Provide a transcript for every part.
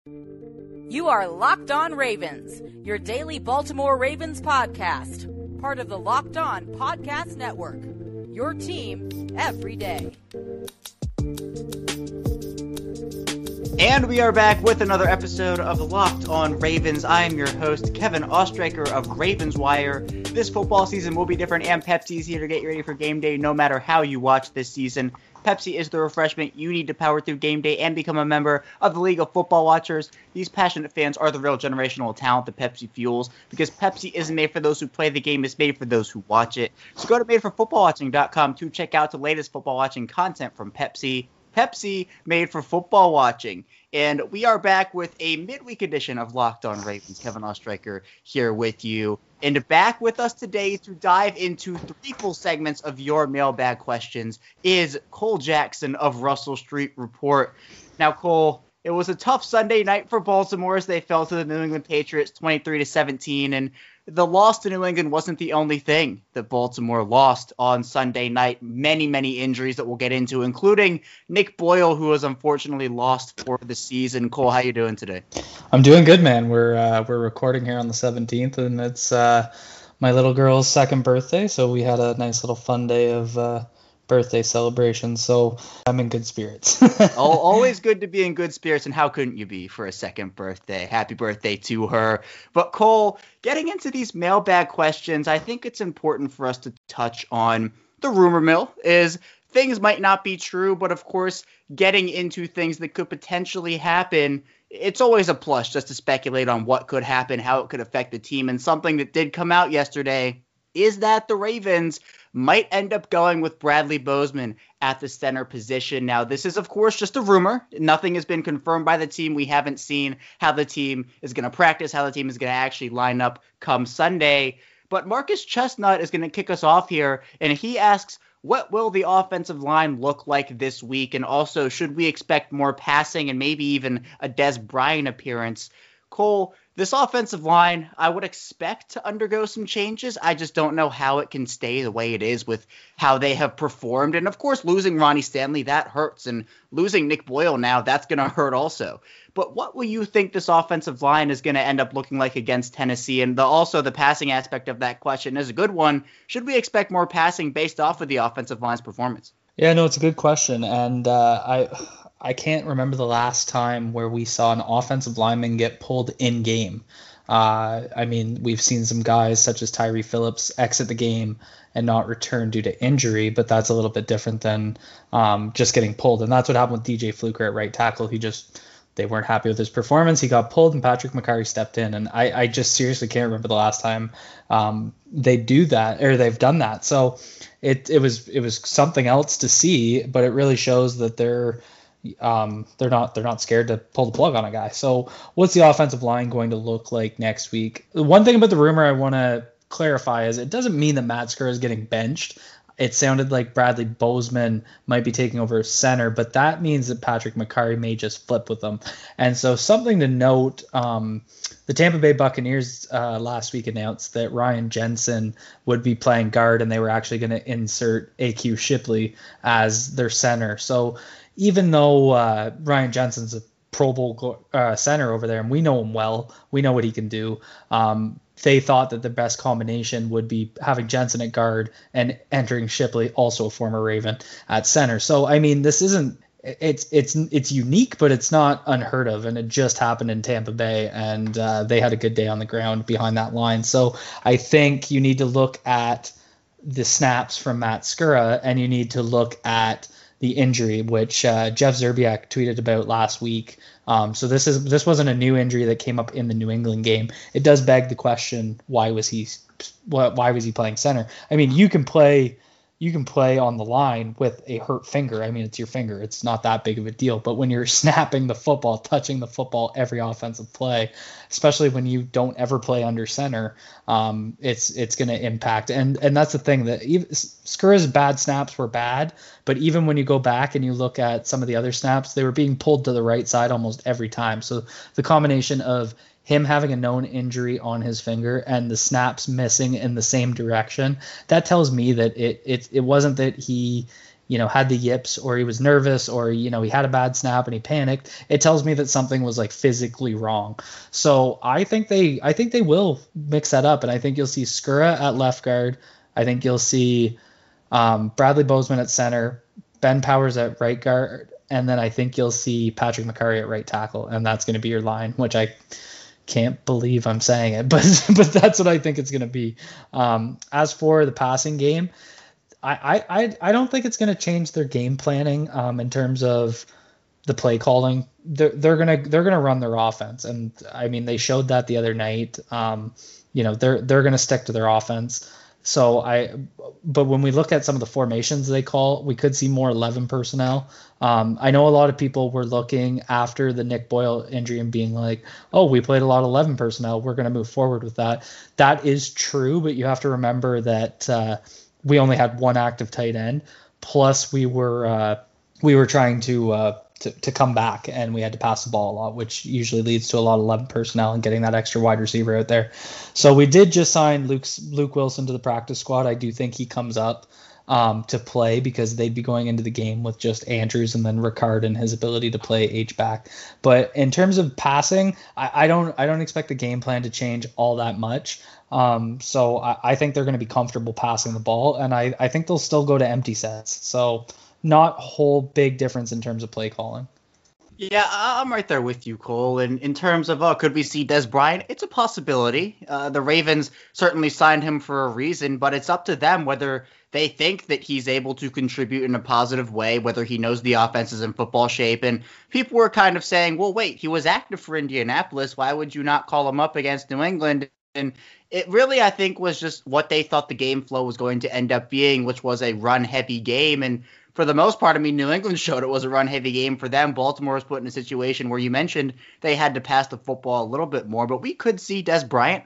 You are Locked On Ravens, your daily Baltimore Ravens podcast, part of the Locked On Podcast Network, your team every day. And we are back with another episode of Locked On Ravens. I am your host, Kevin Ostreicher of Ravens Wire. This football season will be different, and Pepsi's here to get you ready for game day no matter how you watch this season. Pepsi is the refreshment you need to power through game day and become a member of the League of Football Watchers. These passionate fans are the real generational talent that Pepsi fuels, because Pepsi isn't made for those who play the game, it's made for those who watch it. So go to madeforfootballwatching.com to check out the latest football watching content from Pepsi. Pepsi, made for football watching. And we are back with a midweek edition of Locked On Ravens. Kevin Ostreicher here with you. And back with us today to dive into three full segments of your mailbag questions is Cole Jackson of Russell Street Report. Now, Cole, it was a tough Sunday night for Baltimore as they fell to the New England Patriots 23-17, and the loss to New England wasn't the only thing that Baltimore lost on Sunday night. Many injuries that we'll get into, including Nick Boyle, who was unfortunately lost for the season. Cole, how you doing today? I'm doing good, man. We're recording here on the 17th, and it's my little girl's second birthday, so we had a nice little fun day of birthday celebration, so I'm in good spirits. Always good to be in good spirits, and how couldn't you be for a second birthday? Happy birthday to her. But Cole, getting into these mailbag questions, I think it's important for us to touch on the rumor mill. Is things might not be true, but of course, getting into things that could potentially happen, it's always a plus just to speculate on what could happen, how it could affect the team. And something that did come out yesterday is that the Ravens might end up going with Bradley Bozeman at the center position. Now, this is, of course, just a rumor. Nothing has been confirmed by the team. We haven't seen how the team is going to practice, how the team is going to actually line up come Sunday. But Marcus Chestnut is going to kick us off here, and he asks, what will the offensive line look like this week? And also, should we expect more passing and maybe even a Des Bryant appearance? Cole, this offensive line, I would expect to undergo some changes. I just don't know how it can stay the way it is with how they have performed. And, of course, losing Ronnie Stanley, that hurts. And losing Nick Boyle now, that's going to hurt also. But what will you think this offensive line is going to end up looking like against Tennessee? And also the passing aspect of that question is a good one. Should we expect more passing based off of the offensive line's performance? Yeah, no, it's a good question. And I can't remember the last time where we saw an offensive lineman get pulled in game. I mean, we've seen some guys such as Tyree Phillips exit the game and not return due to injury, but that's a little bit different than just getting pulled. And that's what happened with DJ Fluker at right tackle. They weren't happy with his performance. He got pulled, and Patrick McCarry stepped in. And I just seriously can't remember the last time they do that or they've done that. So it was something else to see, but it really shows that they're not scared to pull the plug on a guy. So what's the offensive line going to look like next week? The one thing about the rumor I want to clarify is it doesn't mean that Matt Skura is getting benched. It sounded like Bradley Bozeman might be taking over center, but that means that Patrick McCarry may just flip with them. And so something to note, the Tampa Bay Buccaneers last week announced that Ryan Jensen would be playing guard, and they were actually going to insert AQ Shipley as their center. So even though Ryan Jensen's a Pro Bowl center over there, and we know him well, we know what he can do, they thought that the best combination would be having Jensen at guard and entering Shipley, also a former Raven, at center. So, I mean, this isn't it's unique, but it's not unheard of, and it just happened in Tampa Bay, and they had a good day on the ground behind that line. So I think you need to look at the snaps from Matt Skura, and you need to look at the injury, which Jeff Zerbiak tweeted about last week. So this wasn't a new injury that came up in the New England game. It does beg the question, why was he playing center? I mean, you can play on the line with a hurt finger. I mean, it's your finger. It's not that big of a deal. But when you're snapping the football, touching the football every offensive play, especially when you don't ever play under center, it's going to impact. And that's the thing, that Skura's bad snaps were bad, but even when you go back and you look at some of the other snaps, they were being pulled to the right side almost every time. So the combination of him having a known injury on his finger and the snaps missing in the same direction, that tells me that it wasn't that he had the yips, or he was nervous, or, he had a bad snap and he panicked, it tells me that something was like physically wrong. So I think they will mix that up. And I think you'll see Skura at left guard. I think you'll see Bradley Bozeman at center, Ben Powers at right guard. And then I think you'll see Patrick McCurry at right tackle. And that's going to be your line, which I can't believe I'm saying it, but that's what I think it's going to be. As for the passing game, I don't think it's going to change their game planning in terms of the play calling. They're gonna run their offense, and I mean they showed that the other night. They're gonna stick to their offense. But when we look at some of the formations they call, we could see more 11 personnel. I know a lot of people were looking after the Nick Boyle injury and being like, oh, we played a lot of 11 personnel, we're going to move forward with that. That is true, but you have to remember that we only had one active tight end, plus we were trying to come back, and we had to pass the ball a lot, which usually leads to a lot of 11 personnel and getting that extra wide receiver out there. So we did just sign Luke Wilson to the practice squad. I do think he comes up to play, because they'd be going into the game with just Andrews and then Ricard and his ability to play H-back. But in terms of passing, I don't expect the game plan to change all that much. So I think they're going to be comfortable passing the ball, and I think they'll still go to empty sets. So not whole big difference in terms of play calling. Yeah, I'm right there with you, Cole. And in terms of, could we see Des Bryant? It's a possibility. The Ravens certainly signed him for a reason, but it's up to them whether they think that he's able to contribute in a positive way, whether he knows the offense is in football shape. And people were kind of saying, well, wait, he was active for Indianapolis. Why would you not call him up against New England? And it really, I think, was just what they thought the game flow was going to end up being, which was a run-heavy game. And for the most part, I mean, New England showed it was a run-heavy game for them. Baltimore was put in a situation where you mentioned they had to pass the football a little bit more. But we could see Des Bryant.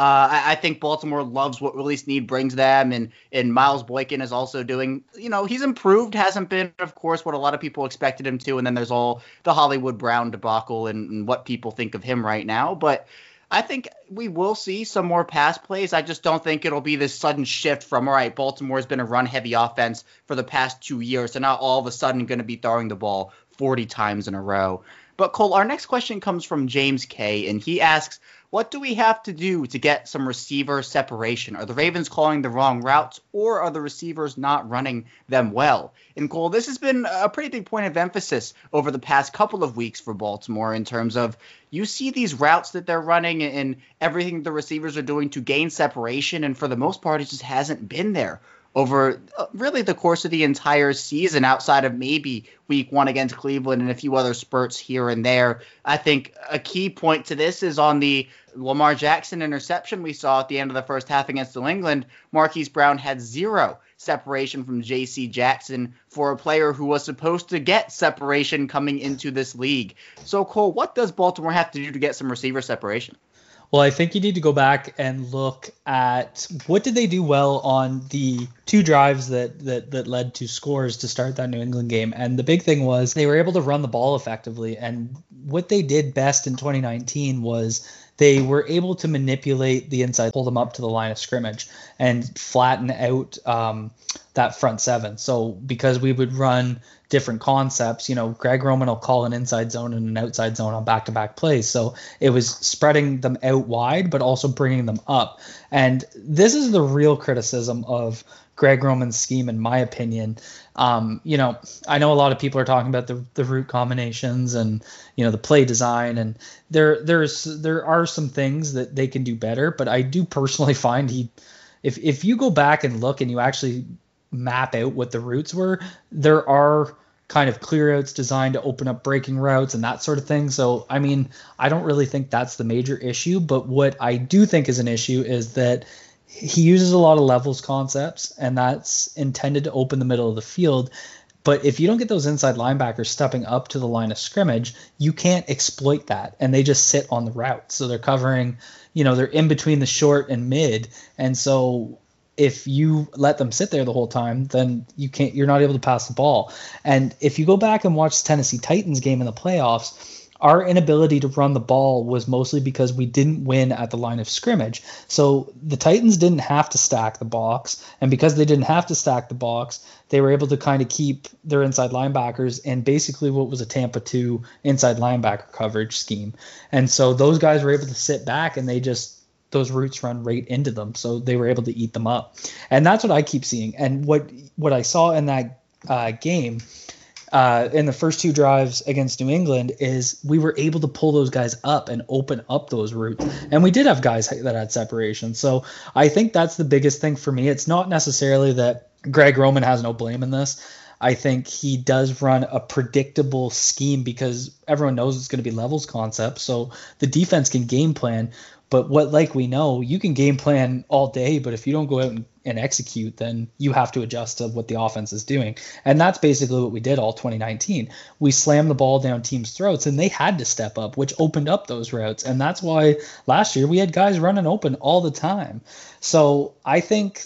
I think Baltimore loves what Willie Snead brings them, and Miles Boykin is also doing, he's improved, hasn't been, of course, what a lot of people expected him to. And then there's all the Hollywood Brown debacle and what people think of him right now. But I think we will see some more pass plays. I just don't think it'll be this sudden shift from, all right, Baltimore's been a run-heavy offense for the past 2 years, so now all of a sudden going to be throwing the ball 40 times in a row. But, Cole, our next question comes from James K., and he asks, what do we have to do to get some receiver separation? Are the Ravens calling the wrong routes, or are the receivers not running them well? And, Cole, this has been a pretty big point of emphasis over the past couple of weeks for Baltimore in terms of you see these routes that they're running and everything the receivers are doing to gain separation, and for the most part, it just hasn't been there over really the course of the entire season, outside of maybe week 1 against Cleveland and a few other spurts here and there. I think a key point to this is on the Lamar Jackson interception we saw at the end of the first half against New England. Marquise Brown had 0 separation from J.C. Jackson for a player who was supposed to get separation coming into this league. So, Cole, what does Baltimore have to do to get some receiver separation? Well, I think you need to go back and look at what did they do well on the 2 drives that led to scores to start that New England game. And the big thing was they were able to run the ball effectively. And what they did best in 2019 was they were able to manipulate the inside, pull them up to the line of scrimmage, and flatten out that front 7. So because we would run different concepts, Greg Roman will call an inside zone and an outside zone on back-to-back plays. So it was spreading them out wide, but also bringing them up. And this is the real criticism of Greg Roman's scheme, in my opinion. I know a lot of people are talking about the route combinations and, the play design, and there are some things that they can do better. But I do personally find if you go back and look and you actually map out what the routes were, there are kind of clear outs designed to open up breaking routes and that sort of thing. So, I mean, I don't really think that's the major issue, but what I do think is an issue is that he uses a lot of levels concepts, and that's intended to open the middle of the field. But if you don't get those inside linebackers stepping up to the line of scrimmage, you can't exploit that, and they just sit on the route. So they're covering, they're in between the short and mid, and so if you let them sit there the whole time, then you're not able to pass the ball. And if you go back and watch the Tennessee Titans game in the playoffs, our inability to run the ball was mostly because we didn't win at the line of scrimmage. So the Titans didn't have to stack the box, and because they didn't have to stack the box, they were able to kind of keep their inside linebackers in basically what was a Tampa 2 inside linebacker coverage scheme. And so those guys were able to sit back, and those routes run right into them, so they were able to eat them up. And that's what I keep seeing. And what I saw in that game in the first 2 drives against New England is we were able to pull those guys up and open up those routes. And we did have guys that had separation. So I think that's the biggest thing for me. It's not necessarily that Greg Roman has no blame in this. I think he does run a predictable scheme because everyone knows it's going to be levels concept. So the defense can game plan. But like we know, you can game plan all day, but if you don't go out and execute, then you have to adjust to what the offense is doing. And that's basically what we did all 2019. We slammed the ball down teams' throats, and they had to step up, which opened up those routes. And that's why last year we had guys running open all the time. So I think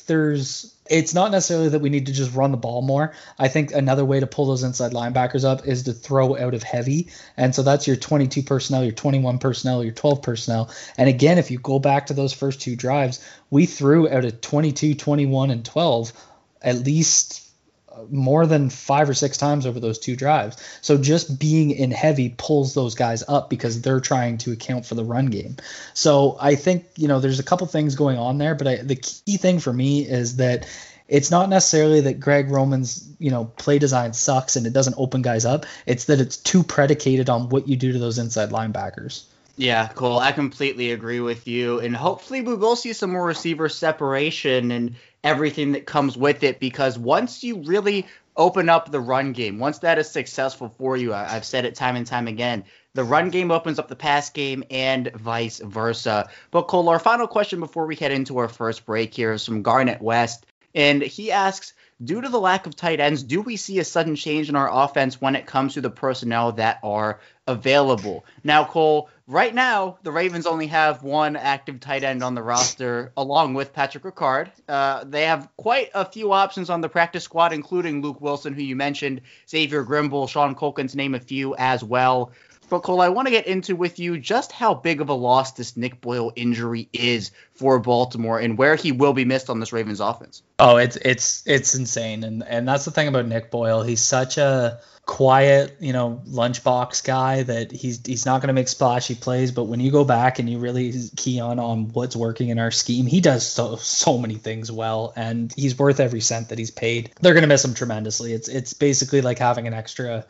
it's not necessarily that we need to just run the ball more. I think another way to pull those inside linebackers up is to throw out of heavy. And so that's your 22 personnel, your 21 personnel, your 12 personnel. And again, if you go back to those first 2 drives, we threw out of 22, 21, and 12 at least more than 5 or 6 times over those 2 drives. So just being in heavy pulls those guys up because they're trying to account for the run game. So I think, there's a couple things going on there, but the key thing for me is that it's not necessarily that Greg Roman's, play design sucks and it doesn't open guys up. It's that it's too predicated on what you do to those inside linebackers. Yeah, Cole, I completely agree with you. And hopefully we will see some more receiver separation and everything that comes with it, because once you really open up the run game, once that is successful for you, I've said it time and time again, the run game opens up the pass game and vice versa. But Cole, our final question before we head into our first break here is from Garnett West. And he asks, due to the lack of tight ends, do we see a sudden change in our offense when it comes to the personnel that are available? Now, Cole, right now, the Ravens only have 1 active tight end on the roster, along with Patrick Ricard. They have quite a few options on the practice squad, including Luke Wilson, who you mentioned, Xavier Grimble, Sean Culkin, to name a few as well. But Cole, I want to get into with you just how big of a loss this Nick Boyle injury is for Baltimore and where he will be missed on this Ravens offense. Oh, it's insane. And that's the thing about Nick Boyle. He's such a quiet, lunchbox guy that he's not going to make splashy plays. But when you go back and you really key on what's working in our scheme, he does so many things well, and he's worth every cent that he's paid. They're going to miss him tremendously. It's basically like having an extra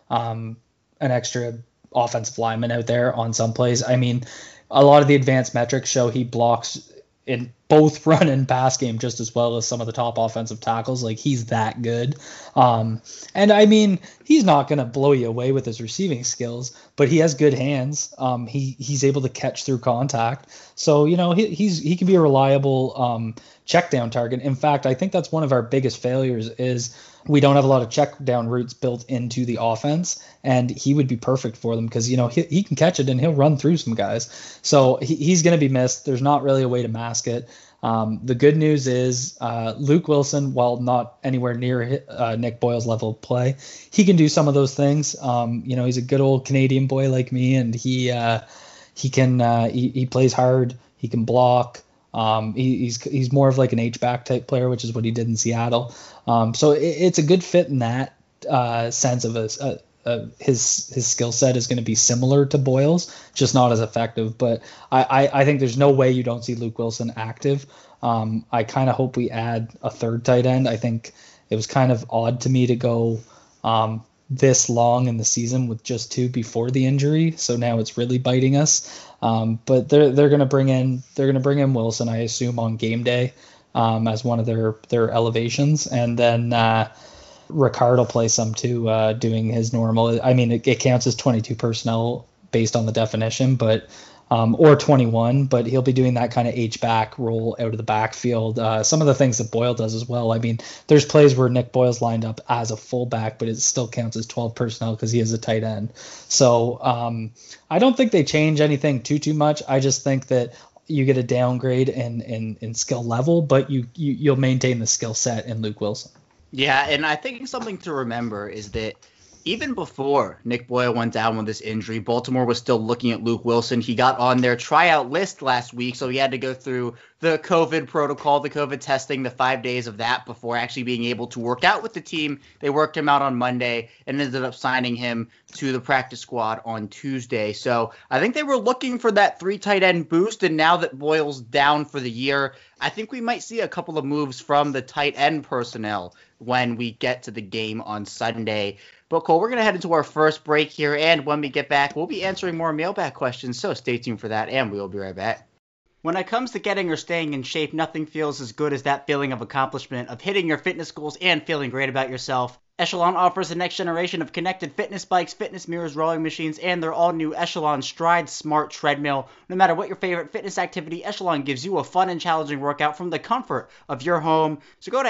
offensive lineman out there on some plays. I mean, a lot of the advanced metrics show he blocks in both run and pass game just as well as some of the top offensive tackles. Like, he's that good. And I mean, he's not going to blow you away with his receiving skills, but he has good hands. He's able to catch through contact. So, he can be a reliable check down target. In fact, I think that's one of our biggest failures is we don't have a lot of check down routes built into the offense, and he would be perfect for them because, he can catch it and he'll run through some guys. So he's going to be missed. There's not really a way to mask it. The good news is Luke Wilson, while not anywhere near Nick Boyle's level of play, he can do some of those things. He's a good old Canadian boy like me, and he plays hard. He can block. He's more of like an H-back type player, which is what he did in Seattle. So it's a good fit in that sense of his skill set is going to be similar to Boyle's, just not as effective. But I think there's no way you don't see Luke Wilson active. I kind of hope we add a third tight end. I think it was kind of odd to me to go this long in the season with just 2 before the injury. So now it's really biting us. But they're going to bring in Wilson, I assume, on game day as one of their elevations, and then Ricard will play some too, doing his normal. I mean, it counts as 22 personnel based on the definition, but or 21, but he'll be doing that kind of H-back roll out of the backfield. Some of the things that Boyle does as well. I mean, there's plays where Nick Boyle's lined up as a fullback, but it still counts as 12 personnel because he is a tight end. So I don't think they change anything too much. I just think that you get a downgrade in skill level, but you'll maintain the skill set in Luke Wilson. Yeah, and I think something to remember is that Even before Nick Boyle went down with this injury, Baltimore was still looking at Luke Wilson. He got on their tryout list last week, so he had to go through the COVID protocol, the COVID testing, the 5 days of that before actually being able to work out with the team. They worked him out on Monday and ended up signing him to the practice squad on Tuesday. So I think they were looking for that 3 tight end boost, and now that Boyle's down for the year, I think we might see a couple of moves from the tight end personnel when we get to the game on Sunday. But Cole, we're going to head into our first break here, and when we get back, we'll be answering more mailbag questions, so stay tuned for that, and we'll be right back. When it comes to getting or staying in shape, nothing feels as good as that feeling of accomplishment, of hitting your fitness goals and feeling great about yourself. Echelon offers the next generation of connected fitness bikes, fitness mirrors, rowing machines, and their all-new Echelon Stride Smart Treadmill. No matter what your favorite fitness activity, Echelon gives you a fun and challenging workout from the comfort of your home. So go to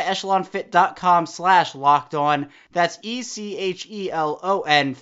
echelonfit.com/lockedon. That's ECHELON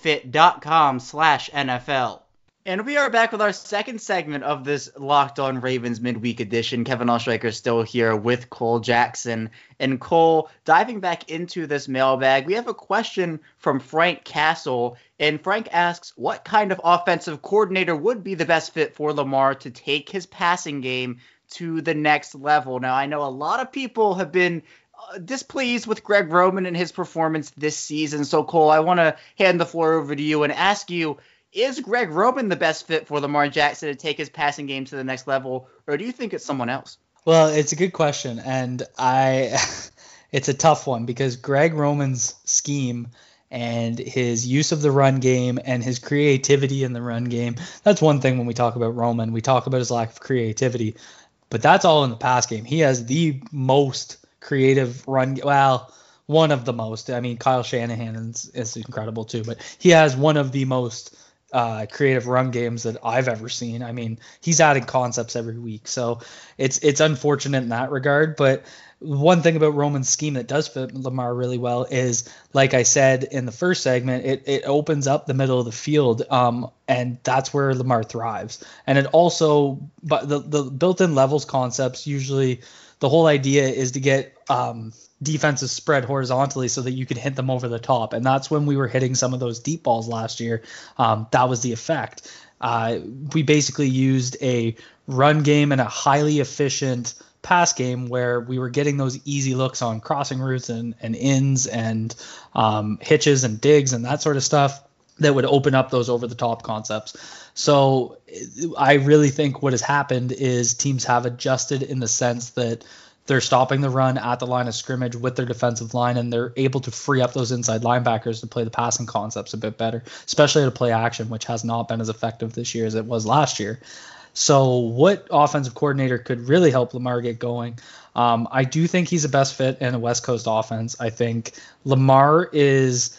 fit.com/NFL. And we are back with our second segment of this Locked On Ravens midweek edition. Kevin Oestreicher is still here with Cole Jackson. And Cole, diving back into this mailbag, we have a question from Frank Castle. And Frank asks, what kind of offensive coordinator would be the best fit for Lamar to take his passing game to the next level? Now, I know a lot of people have been displeased with Greg Roman and his performance this season. So, Cole, I want to hand the floor over to you and ask you, is Greg Roman the best fit for Lamar Jackson to take his passing game to the next level, or do you think it's someone else? Well, it's a good question, and it's a tough one because Greg Roman's scheme and his use of the run game and his creativity in the run game, that's one thing when we talk about Roman. We talk about his lack of creativity, but that's all in the pass game. He has the most creative run, well, one of the most. I mean, Kyle Shanahan is incredible too, but he has one of the most creative run games that I've ever seen. I mean, he's adding concepts every week, so it's unfortunate in that regard. But one thing about Roman's scheme that does fit Lamar really well is, like I said in the first segment, it opens up the middle of the field, and that's where Lamar thrives. And it also, but the built-in levels concepts, usually the whole idea is to get defenses spread horizontally so that you can hit them over the top. And that's when we were hitting some of those deep balls last year. That was the effect. We basically used a run game and a highly efficient pass game where we were getting those easy looks on crossing routes and ins and hitches and digs and that sort of stuff that would open up those over the top concepts. So I really think what has happened is teams have adjusted in the sense that they're stopping the run at the line of scrimmage with their defensive line, and they're able to free up those inside linebackers to play the passing concepts a bit better, especially to play action, which has not been as effective this year as it was last year. So what offensive coordinator could really help Lamar get going? I do think he's the best fit in a West Coast offense. I think Lamar is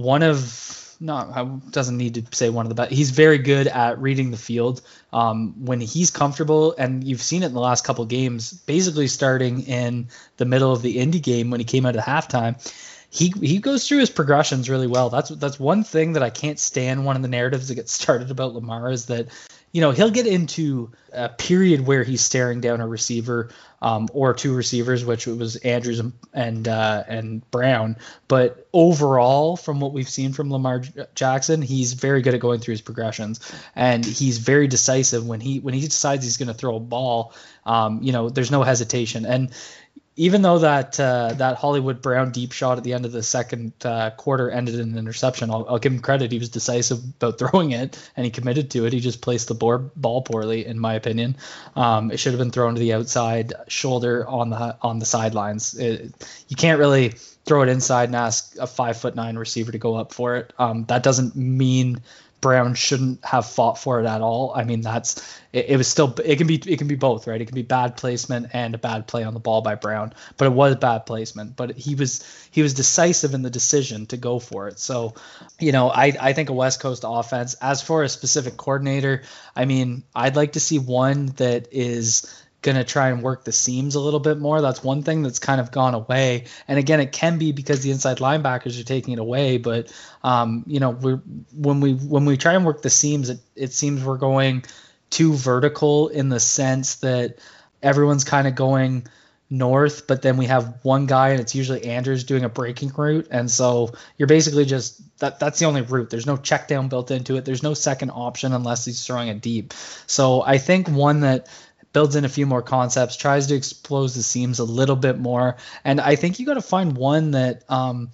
doesn't need to say one of the best. He's very good at reading the field when he's comfortable, and you've seen it in the last couple of games, basically starting in the middle of the Indy game when he came out at halftime. He goes through his progressions really well. That's one thing that I can't stand. One of the narratives that gets started about Lamar is that, he'll get into a period where he's staring down a receiver or two receivers, which it was Andrews and Brown. But overall, from what we've seen from Lamar Jackson, he's very good at going through his progressions, and he's very decisive when he decides he's going to throw a ball. There's no hesitation. And even though that Hollywood Brown deep shot at the end of the second quarter ended in an interception, I'll give him credit. He was decisive about throwing it, and he committed to it. He just placed the ball poorly, in my opinion. It should have been thrown to the outside shoulder on the sidelines. You can't really throw it inside and ask a 5'9" receiver to go up for it. That doesn't mean Brown shouldn't have fought for it at all. I mean, it can be both, right? It can be bad placement and a bad play on the ball by Brown, but it was bad placement. But he was decisive in the decision to go for it. So, I think a West Coast offense. As for a specific coordinator, I mean, I'd like to see one that is going to try and work the seams a little bit more. That's one thing that's kind of gone away. And again, it can be because the inside linebackers are taking it away. But, when we try and work the seams, it seems we're going too vertical in the sense that everyone's kind of going north, but then we have one guy and it's usually Anders doing a breaking route. And so you're basically just that's the only route. There's no check down built into it. There's no second option unless he's throwing it deep. So I think one that builds in a few more concepts, tries to expose the seams a little bit more. And I think you got to find one that,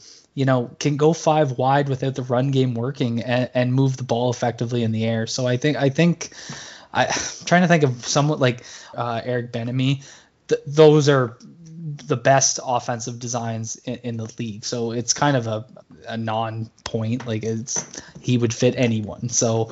can go 5 wide without the run game working and move the ball effectively in the air. So I'm trying to think of someone like Eric Benamy. Those are the best offensive designs in the league. So it's kind of a non-point. Like he would fit anyone. So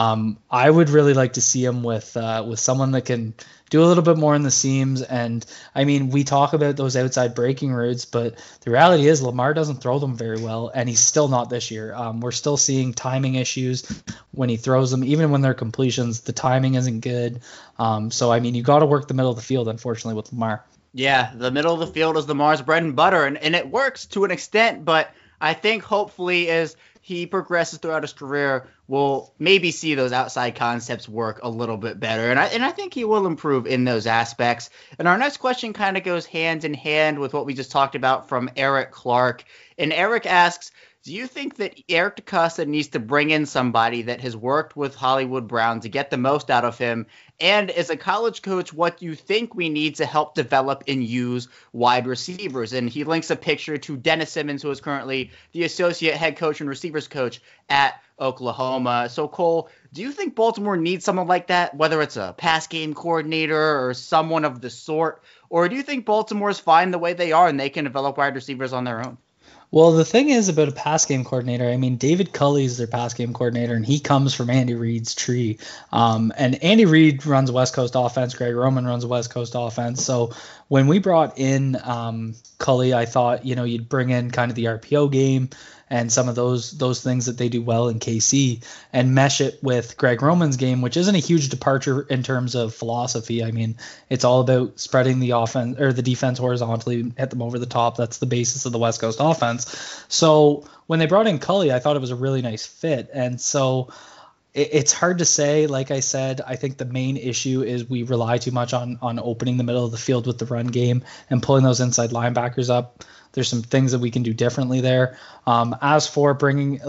I would really like to see him with someone that can do a little bit more in the seams. And I mean, we talk about those outside breaking routes, but the reality is Lamar doesn't throw them very well, and he's still not this year. We're still seeing timing issues when he throws them. Even when they're completions, the timing isn't good. So I mean, you got to work the middle of the field, unfortunately, with Lamar. Yeah, the middle of the field is Lamar's bread and butter, and it works to an extent, but I think hopefully as he progresses throughout his career, we'll maybe see those outside concepts work a little bit better, and I think he will improve in those aspects. And our next question kind of goes hand in hand with what we just talked about from Eric Clark, and Eric asks, do you think that Eric DeCosta needs to bring in somebody that has worked with Hollywood Brown to get the most out of him? And as a college coach, what do you think we need to help develop and use wide receivers? And he links a picture to Dennis Simmons, who is currently the associate head coach and receivers coach at Oklahoma. So, Cole, do you think Baltimore needs someone like that, whether it's a pass game coordinator or someone of the sort? Or do you think Baltimore's fine the way they are and they can develop wide receivers on their own? Well, the thing is about a pass game coordinator, I mean, David Culley is their pass game coordinator, and he comes from Andy Reid's tree. And Andy Reid runs West Coast offense. Greg Roman runs West Coast offense. So when we brought in Culley, I thought, you'd bring in kind of the RPO game and some of those things that they do well in KC and mesh it with Greg Roman's game, which isn't a huge departure in terms of philosophy. I mean, it's all about spreading the offense or the defense horizontally, hit them over the top. That's the basis of the West Coast offense. So when they brought in Culley, I thought it was a really nice fit. And so it's hard to say. Like I said, I think the main issue is we rely too much on opening the middle of the field with the run game and pulling those inside linebackers up. There's some things that we can do differently there. As for bringing,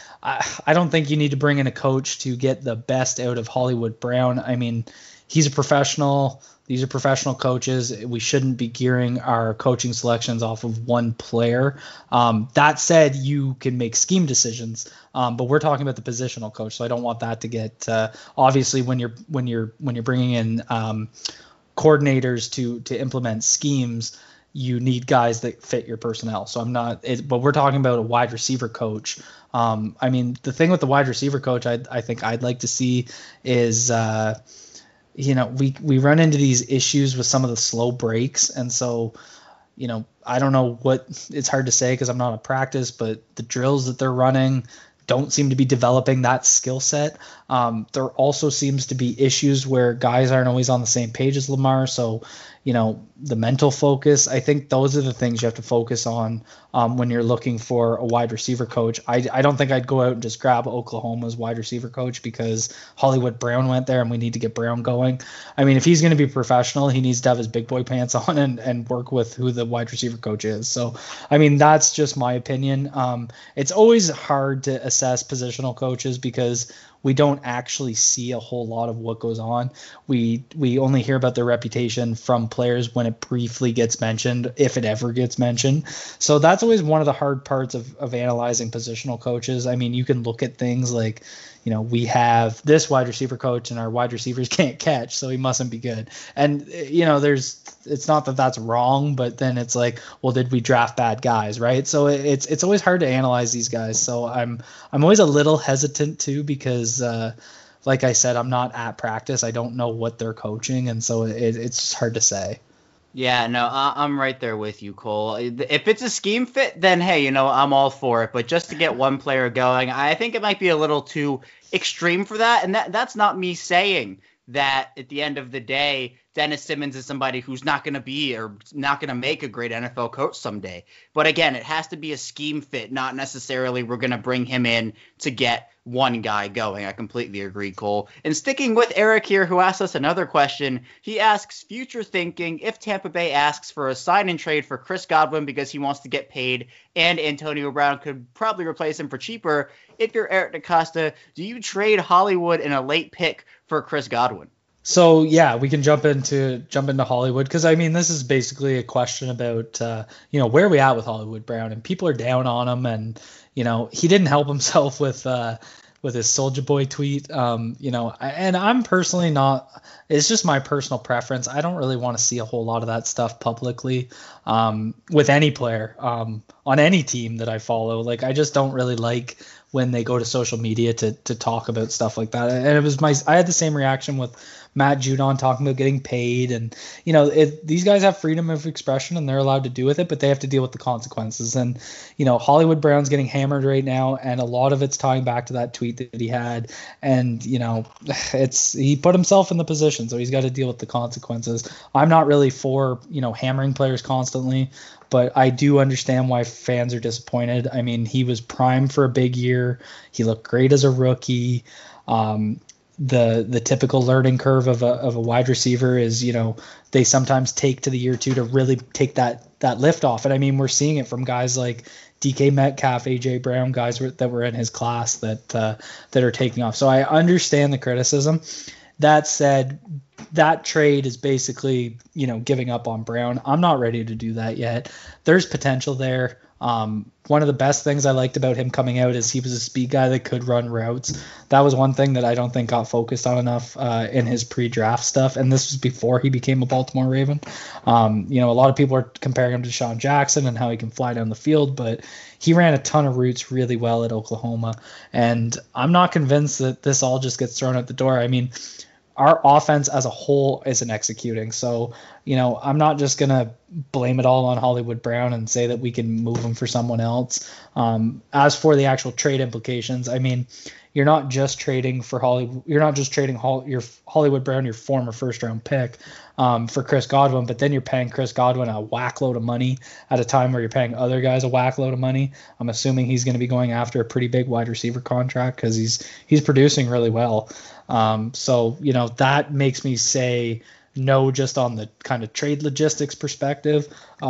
I don't think you need to bring in a coach to get the best out of Hollywood Brown. I mean, he's a professional. These are professional coaches. We shouldn't be gearing our coaching selections off of one player. That said, you can make scheme decisions, but we're talking about the positional coach, so I don't want that to get. Obviously, when you're bringing in coordinators to implement schemes, you need guys that fit your personnel. So but we're talking about a wide receiver coach. I mean, the thing with the wide receiver coach, I think I'd like to see is, we run into these issues with some of the slow breaks. And so, I don't know it's hard to say because I'm not at practice, but the drills that they're running don't seem to be developing that skill set. There also seems to be issues where guys aren't always on the same page as Lamar. So, the mental focus, I think those are the things you have to focus on when you're looking for a wide receiver coach. I don't think I'd go out and just grab Oklahoma's wide receiver coach because Hollywood Brown went there and we need to get Brown going. I mean, if he's going to be professional, he needs to have his big boy pants on and work with who the wide receiver coach is. So, I mean, that's just my opinion. It's always hard to assess positional coaches because we don't actually see a whole lot of what goes on. We only hear about their reputation from players when it briefly gets mentioned, if it ever gets mentioned. So that's always one of the hard parts of analyzing positional coaches. I mean, you can look at things like, we have this wide receiver coach and our wide receivers can't catch, so he mustn't be good. And, it's not that that's wrong, but then it's like, well, did we draft bad guys, right? So it's always hard to analyze these guys. So I'm always a little hesitant too because, like I said, I'm not at practice. I don't know what they're coaching, and so it's just hard to say. Yeah, no, I'm right there with you, Cole. If it's a scheme fit, then hey, I'm all for it. But just to get one player going, I think it might be a little too extreme for that. And that's not me saying that at the end of the day, Dennis Simmons is somebody who's not going to be or not going to make a great NFL coach someday. But again, it has to be a scheme fit, not necessarily we're going to bring him in to get one guy going. I completely agree, Cole. And sticking with Eric here, who asked us another question, he asks, future thinking, if Tampa Bay asks for a sign and trade for Chris Godwin because he wants to get paid and Antonio Brown could probably replace him for cheaper, if you're Eric DeCosta, do you trade Hollywood in a late pick for Chris Godwin? So yeah, we can jump into Hollywood, because I mean this is basically a question about where are we at with Hollywood Brown, and people are down on him, and he didn't help himself with his Soulja Boy tweet, and I'm personally not. It's just my personal preference. I don't really want to see a whole lot of that stuff publicly with any player on any team that I follow. Like, I just don't really like when they go to social media to talk about stuff like that. And I had the same reaction with Matt Judon talking about getting paid, and these guys have freedom of expression and they're allowed to do with it, but they have to deal with the consequences. And Hollywood Brown's getting hammered right now, and a lot of it's tying back to that tweet that he had, and he put himself in the position, so he's got to deal with the consequences. I'm not really for hammering players constantly, but I do understand why fans are disappointed. I mean, he was primed for a big year. He looked great as a rookie. The typical learning curve of a wide receiver is, they sometimes take to the year two to really take that lift off. And I mean, we're seeing it from guys like DK Metcalf, AJ Brown, guys that were in his class that are taking off. So I understand the criticism. That said, that trade is basically, giving up on Brown. I'm not ready to do that yet. There's potential there. One of the best things I liked about him coming out is he was a speed guy that could run routes. That was one thing that I don't think got focused on enough in his pre-draft stuff, and this was before he became a Baltimore Raven. A lot of people are comparing him to Sean Jackson and how he can fly down the field, but he ran a ton of routes really well at Oklahoma, and I'm not convinced that this all just gets thrown out the door. I mean, our offense as a whole isn't executing. So, I'm not just going to blame it all on Hollywood Brown and say that we can move him for someone else. As for the actual trade implications, I mean, you're not just trading for your Hollywood Brown, your former first round pick, for Chris Godwin, but then you're paying Chris Godwin a whack load of money at a time where you're paying other guys a whack load of money. I'm assuming he's going to be going after a pretty big wide receiver contract because he's producing really well. So that makes me say no, just on the kind of trade logistics perspective.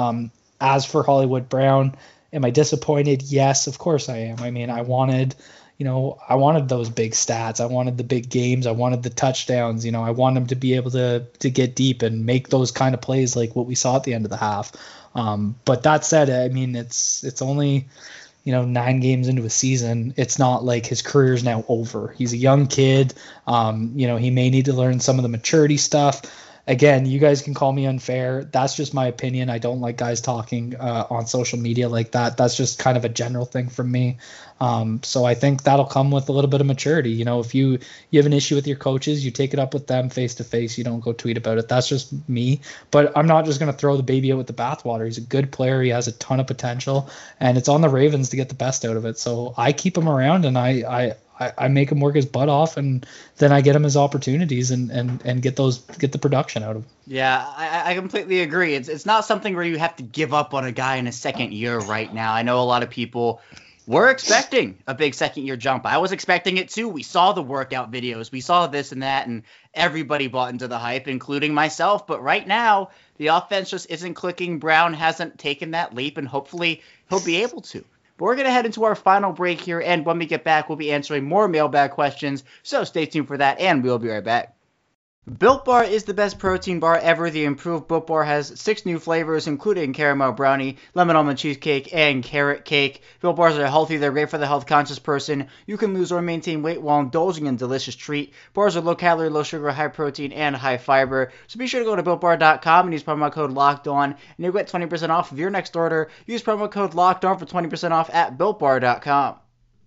As for Hollywood Brown, am I disappointed? Yes, of course I am. I mean, I wanted those big stats. I wanted the big games. I wanted the touchdowns. I wanted him to be able to get deep and make those kind of plays like what we saw at the end of the half. But that said, I mean, it's only 9 games into a season. It's not like his career is now over. He's a young kid. He may need to learn some of the maturity stuff. Again, you guys can call me unfair. That's just my opinion. I don't like guys talking on social media like that. That's just kind of a general thing from me. So I think that'll come with a little bit of maturity. If you have an issue with your coaches, you take it up with them face to face. You don't go tweet about it. That's just me. But I'm not just going to throw the baby out with the bathwater. He's a good player. He has a ton of potential, and it's on the Ravens to get the best out of it. So I keep him around, and I make him work his butt off, and then I get him his opportunities and get the production out of him. Yeah, I completely agree. It's not something where you have to give up on a guy in his second year right now. I know a lot of people were expecting a big second year jump. I was expecting it too. We saw the workout videos. We saw this and that, and everybody bought into the hype, including myself. But right now, the offense just isn't clicking. Brown hasn't taken that leap, and hopefully he'll be able to. But we're going to head into our final break here, and when we get back, we'll be answering more mailbag questions, so stay tuned for that, and we'll be right back. Built Bar is the best protein bar ever. The improved Built Bar has 6 new flavors, including caramel brownie, lemon almond cheesecake, and carrot cake. Built Bars are healthy. They're great for the health-conscious person. You can lose or maintain weight while indulging in a delicious treat. Bars are low-calorie, low-sugar, high-protein, and high-fiber. So be sure to go to BuiltBar.com and use promo code LOCKEDON, and you'll get 20% off of your next order. Use promo code LOCKEDON for 20% off at BuiltBar.com.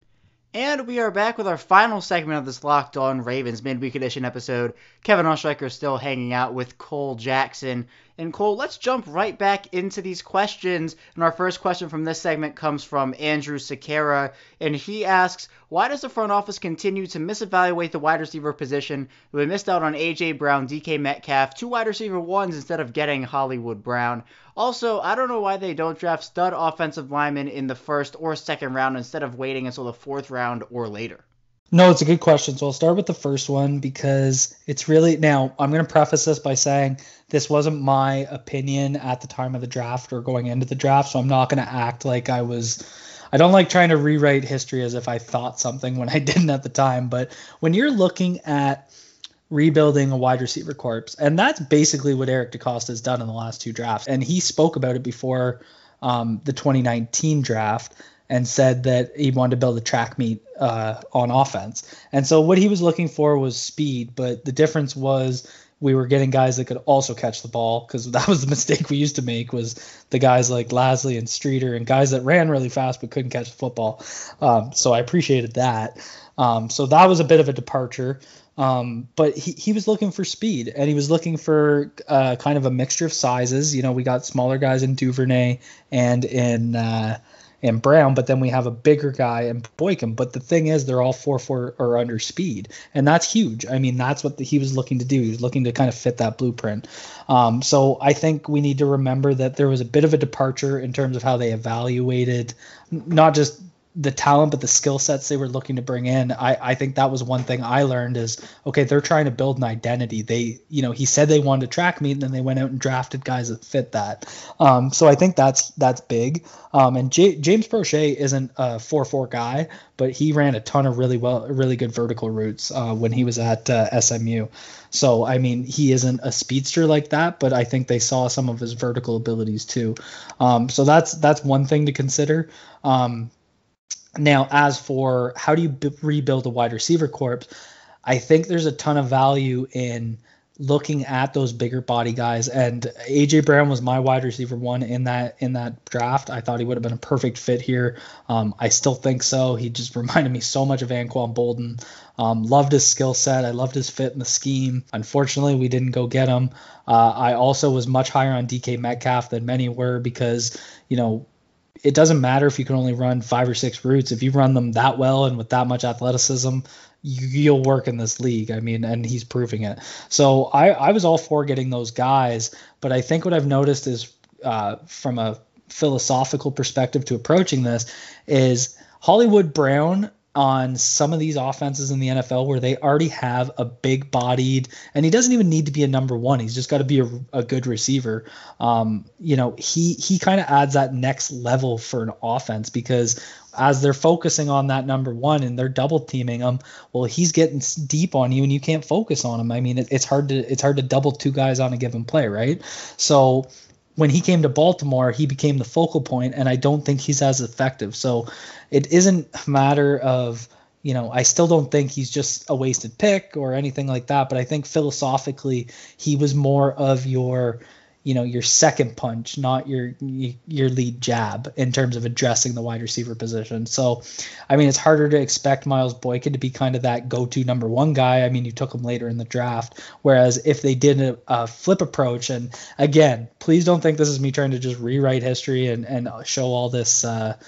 And we are back with our final segment of this Locked On Ravens midweek edition episode. Kevin Oestreicher is still hanging out with Cole Jackson. And Cole, let's jump right back into these questions. And our first question from this segment comes from Andrew Sequeira, and he asks, why does the front office continue to misevaluate the wide receiver position? We missed out on A.J. Brown, DK Metcalf, 2 wide receiver ones instead of getting Hollywood Brown. Also, I don't know why they don't draft stud offensive linemen in the first or second round instead of waiting until the 4th round or later. No, it's a good question. So I'll start with the first one because it's really, now I'm going to preface this by saying this wasn't my opinion at the time of the draft or going into the draft. So I'm not going to act like I don't like trying to rewrite history as if I thought something when I didn't at the time. But when you're looking at rebuilding a wide receiver corps, and that's basically what Eric DeCosta has done in the last 2 drafts. And he spoke about it before the 2019 draft and said that he wanted to build a track meet on offense. And so what he was looking for was speed, but the difference was we were getting guys that could also catch the ball, because that was the mistake we used to make, was the guys like Lasley and Streeter and guys that ran really fast but couldn't catch the football. So I appreciated that. So that was a bit of a departure. But he was looking for speed, and he was looking for kind of a mixture of sizes. You know, we got smaller guys in Duvernay and in Brown, but then we have a bigger guy in Boykin. But the thing is, they're all 4.4 or under speed, and that's huge. I mean, that's what he was looking to do. He was looking to kind of fit that blueprint. So I think we need to remember that there was a bit of a departure in terms of how they evaluated not just the talent, but the skill sets they were looking to bring in. I think that was one thing I learned is, okay, they're trying to build an identity. He said they wanted a track meet, and then they went out and drafted guys that fit that. So I think that's big. And James Prochet isn't a 4.4 guy, but he ran a ton of really good vertical routes when he was at SMU. So, I mean, he isn't a speedster like that, but I think they saw some of his vertical abilities too. So that's one thing to consider. Now, as for how do you rebuild a wide receiver corps, I think there's a ton of value in looking at those bigger body guys. And A.J. Brown was my wide receiver 1 in that draft. I thought he would have been a perfect fit here. I still think so. He just reminded me so much of Anquan Bolden. Loved his skill set. I loved his fit in the scheme. Unfortunately, we didn't go get him. I also was much higher on DK Metcalf than many were because, it doesn't matter if you can only run 5 or 6 routes. If you run them that well and with that much athleticism, you'll work in this league. I mean, and he's proving it. So I was all for getting those guys, but I think what I've noticed is from a philosophical perspective to approaching this is Hollywood Brown on some of these offenses in the NFL where they already have a big bodied, and he doesn't even need to be a number 1. He's just got to be a good receiver. He kind of adds that next level for an offense because as they're focusing on that number 1 and they're double teaming him, well, he's getting deep on you and you can't focus on him. I mean, it's hard to double 2 guys on a given play, right? So when he came to Baltimore, he became the focal point, and I don't think he's as effective. So it isn't a matter of, I still don't think he's just a wasted pick or anything like that, but I think philosophically he was more of your second punch, not your lead jab in terms of addressing the wide receiver position. So, I mean, it's harder to expect Miles Boykin to be kind of that go-to number 1 guy. I mean, you took him later in the draft, whereas if they did a flip approach, and again, please don't think this is me trying to just rewrite history and show all this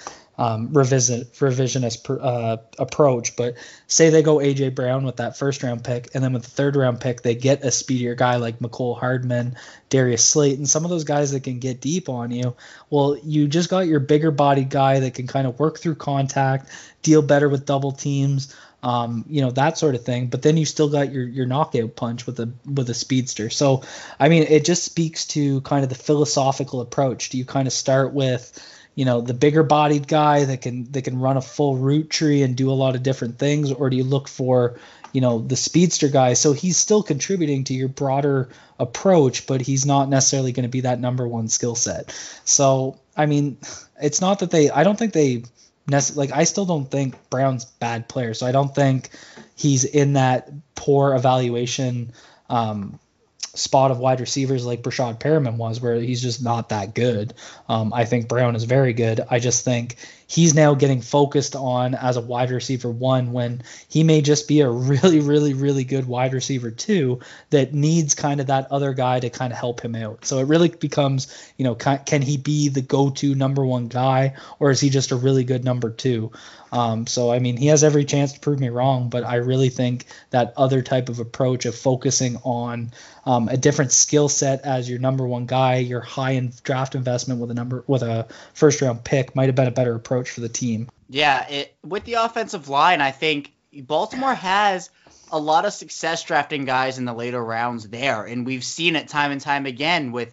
revisionist approach, but say they go A.J. Brown with that first round pick, and then with the 3rd round pick they get a speedier guy like Mecole Hardman, Darius Slayton, some of those guys that can get deep on you. Well, you just got your bigger bodied guy that can kind of work through contact, deal better with double teams, that sort of thing. But then you still got your knockout punch with a speedster. So, I mean, it just speaks to kind of the philosophical approach. Do you kind of start with the bigger bodied guy that can run a full route tree and do a lot of different things, or do you look for, the speedster guy? So he's still contributing to your broader approach, but he's not necessarily going to be that number 1 skill set. So, I mean, it's not that I don't think they necessarily, I still don't think Brown's a bad player. So I don't think he's in that poor evaluation, spot of wide receivers like Brashad Perriman was, where he's just not that good. I think Brown is very good. I just think he's now getting focused on as a wide receiver 1 when he may just be a really, really, really good wide receiver 2 that needs kind of that other guy to kind of help him out. So it really becomes, can he be the go-to number 1 guy, or is he just a really good number 2? So, I mean, he has every chance to prove me wrong, but I really think that other type of approach of focusing on a different skill set as your number 1 guy, your high in draft investment with a first round pick might have been a better approach for the team. Yeah, with the offensive line, I think Baltimore has a lot of success drafting guys in the later rounds there, and we've seen it time and time again with,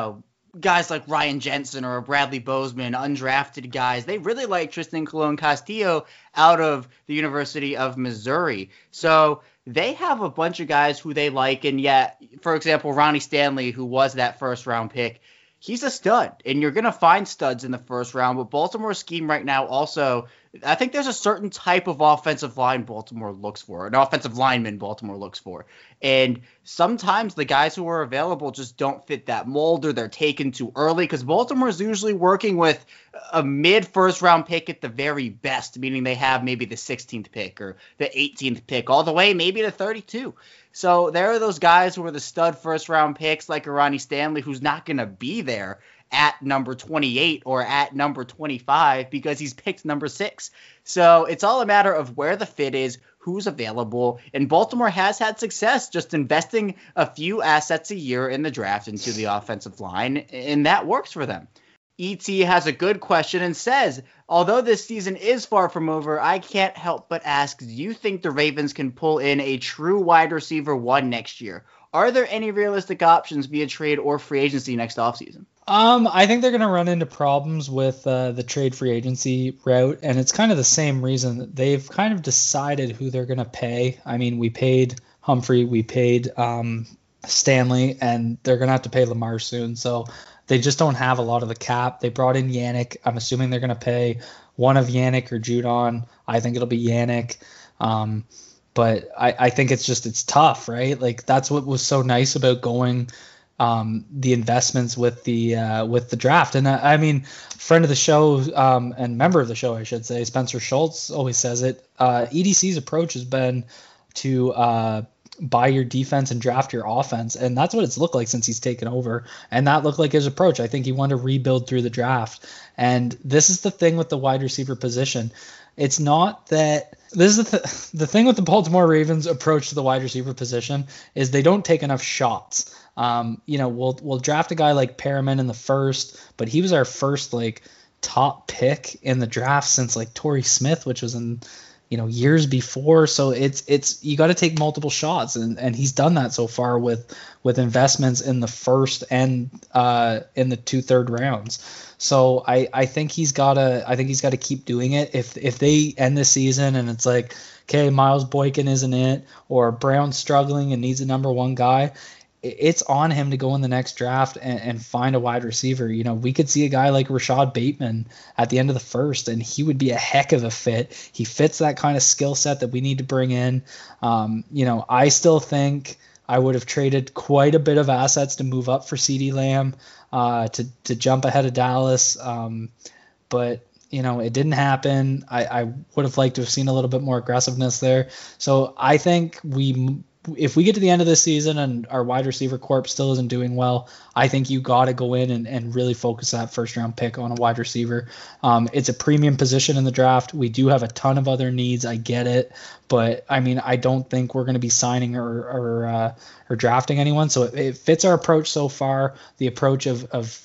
guys like Ryan Jensen or Bradley Bozeman, undrafted guys. They really like Tristan Colon Castillo out of the University of Missouri. So they have a bunch of guys who they like, and yet, for example, Ronnie Stanley, who was that first round pick, he's a stud, and you're going to find studs in the first round. But Baltimore's scheme right now also, I think there's a certain type of offensive line Baltimore looks for, an offensive lineman Baltimore looks for. And sometimes the guys who are available just don't fit that mold, or they're taken too early, because Baltimore's usually working with a mid-first round pick at the very best, meaning they have maybe the 16th pick or the 18th pick, all the way maybe to 32. So there are those guys who are the stud first-round picks like a Ronnie Stanley, who's not going to be there at number 28 or at number 25 because he's picked number 6. So it's all a matter of where the fit is, who's available, and Baltimore has had success just investing a few assets a year in the draft into the offensive line, and that works for them. ET has a good question and says, although this season is far from over, I can't help but ask, do you think the Ravens can pull in a true wide receiver 1 next year? Are there any realistic options via trade or free agency next offseason? I think they're going to run into problems with the trade free agency route, and it's kind of the same reason that they've kind of decided who they're going to pay. I mean, we paid Humphrey, we paid Stanley, and they're going to have to pay Lamar soon, so they just don't have a lot of the cap. They brought in Yannick. I'm assuming they're going to pay one of Yannick or Judon. I think it'll be Yannick. But I think it's tough, right? Like, that's what was so nice about going the investments with the draft. And I mean, friend of the show and member of the show, I should say, Spencer Schultz always says it. EDC's approach has been to buy your defense and draft your offense, and that's what it's looked like since he's taken over, and that looked like his approach. I think he wanted to rebuild through the draft, and this is the thing with the wide receiver position. It's not that this is the thing with the Baltimore Ravens approach to the wide receiver position is they don't take enough shots. We'll draft a guy like Perriman in the first, but he was our first top pick in the draft since Torrey Smith, which was in years before. So it's you got to take multiple shots, and he's done that so far with investments in the first and in the 2 third rounds. So I think he's got to keep doing it. If they end the season and it's like, okay, Miles Boykin isn't it, or Brown's struggling and needs a number 1 guy, it's on him to go in the next draft and find a wide receiver. We could see a guy like Rashad Bateman at the end of the first, and he would be a heck of a fit. He fits that kind of skill set that we need to bring in. I still think I would have traded quite a bit of assets to move up for CeeDee Lamb to jump ahead of Dallas. But it didn't happen. I would have liked to have seen a little bit more aggressiveness there. So I think if we get to the end of this season and our wide receiver corps still isn't doing well, I think you got to go in and really focus that first round pick on a wide receiver. It's a premium position in the draft. We do have a ton of other needs. I get it. But I mean, I don't think we're going to be signing or drafting anyone. So it fits our approach so far, the approach of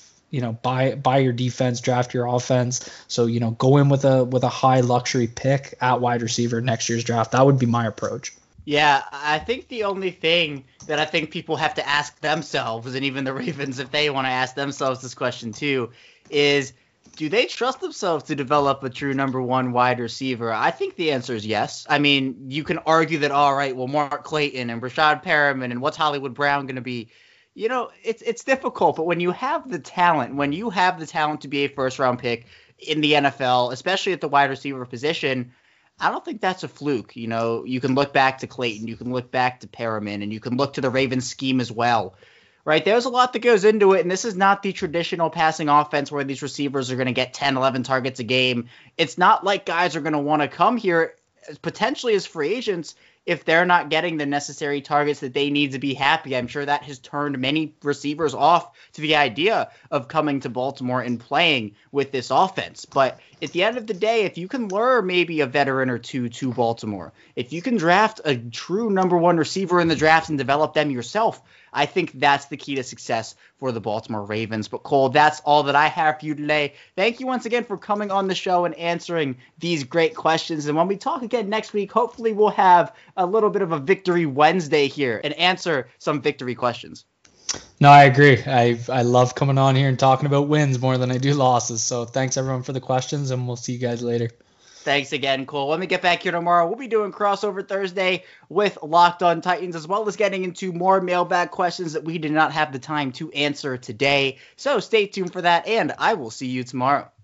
buy your defense, draft your offense. So, go in with a high luxury pick at wide receiver next year's draft. That would be my approach. Yeah, I think the only thing that I think people have to ask themselves, and even the Ravens, if they want to ask themselves this question too, is do they trust themselves to develop a true number 1 wide receiver? I think the answer is yes. I mean, you can argue that, all right, well, Mark Clayton and Rashad Perriman and what's Hollywood Brown going to be? It's difficult, but when you have the talent, to be a first-round pick in the NFL, especially at the wide receiver position, I don't think that's a fluke. You can look back to Clayton, you can look back to Perriman, and you can look to the Ravens scheme as well. right? There's a lot that goes into it, and this is not the traditional passing offense where these receivers are going to get 10, 11 targets a game. It's not like guys are going to want to come here potentially as free agents if they're not getting the necessary targets that they need to be happy. I'm sure that has turned many receivers off to the idea of coming to Baltimore and playing with this offense. But at the end of the day, if you can lure maybe a veteran or two to Baltimore, if you can draft a true number one receiver in the draft and develop them yourself, I think that's the key to success for the Baltimore Ravens. But Cole, that's all that I have for you today. Thank you once again for coming on the show and answering these great questions. And when we talk again next week, hopefully we'll have a little bit of a Victory Wednesday here and answer some victory questions. No, I agree. I love coming on here and talking about wins more than I do losses. So thanks everyone for the questions, and we'll see you guys later. Thanks again, Cole. When we get back here tomorrow, we'll be doing Crossover Thursday with Locked On Titans, as well as getting into more mailbag questions that we did not have the time to answer today. So stay tuned for that, and I will see you tomorrow.